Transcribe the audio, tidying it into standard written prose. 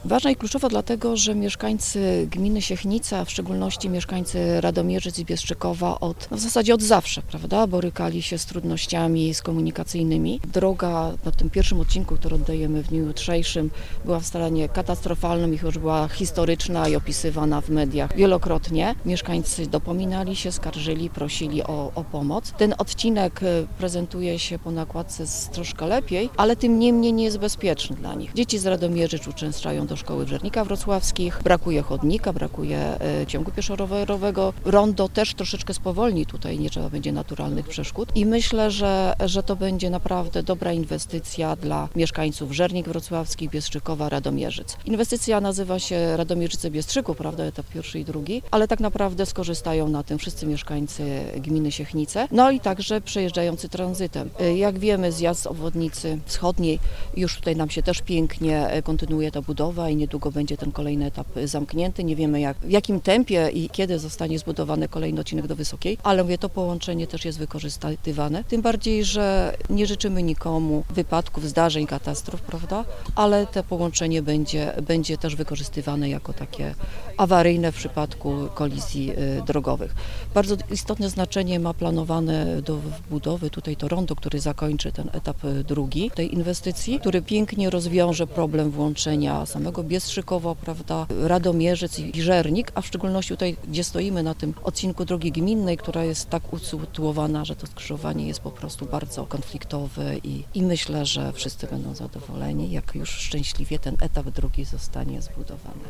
Ważna i kluczowa dlatego, że mieszkańcy gminy Siechnica, a w szczególności mieszkańcy Radomierzyc i Bieszczykowa w zasadzie od zawsze, prawda, borykali się z trudnościami komunikacyjnymi. Droga na tym pierwszym odcinku, który oddajemy w dniu jutrzejszym, była w stanie katastrofalnym i choć była historyczna i opisywana w mediach wielokrotnie. Mieszkańcy dopominali się, skarżyli, prosili o pomoc. Ten odcinek prezentuje się po nakładce troszkę lepiej, ale tym niemniej nie jest bezpieczny dla nich. Dzieci z Radomierzyc uczęszczają do szkoły w Żernikach Wrocławskich, brakuje chodnika, brakuje ciągu pieszo-rowerowego. Rondo też troszeczkę spowolni, tutaj nie trzeba będzie naturalnych przeszkód i myślę, że to będzie naprawdę dobra inwestycja dla mieszkańców Żernik Wrocławskich, Bieszczykowa, Radomierzyc. Inwestycja nazywa się Radomierzyce-Biestrzyków, prawda, etap pierwszy i drugi, ale tak naprawdę skorzystają na tym wszyscy mieszkańcy gminy Siechnice, no i także przejeżdżający tranzytem. Jak wiemy, zjazd z obwodnicy wschodniej już tutaj nam się też pięknie kontynuuje ta budowa i niedługo będzie ten kolejny etap zamknięty. Nie wiemy w jakim tempie i kiedy zostanie zbudowany kolejny odcinek do Wysokiej, ale mówię, to połączenie też jest wykorzystywane. Tym bardziej, że nie życzymy nikomu wypadków, zdarzeń, katastrof, prawda? Ale to połączenie będzie też wykorzystywane jako takie awaryjne w przypadku kolizji drogowych. Bardzo istotne znaczenie ma planowane do budowy tutaj to rondo, który zakończy ten etap drugi tej inwestycji, który pięknie rozwiąże problem włączenia samego Biestrzykowa, prawda, Radomierzyc i Żernik, a w szczególności tutaj, gdzie stoimy na tym odcinku drogi gminnej, która jest tak usytuowana, że to skrzyżowanie jest po prostu bardzo konfliktowe i myślę, że wszyscy będą zadowoleni, jak już szczęśliwie ten etap drugi zostanie zbudowany.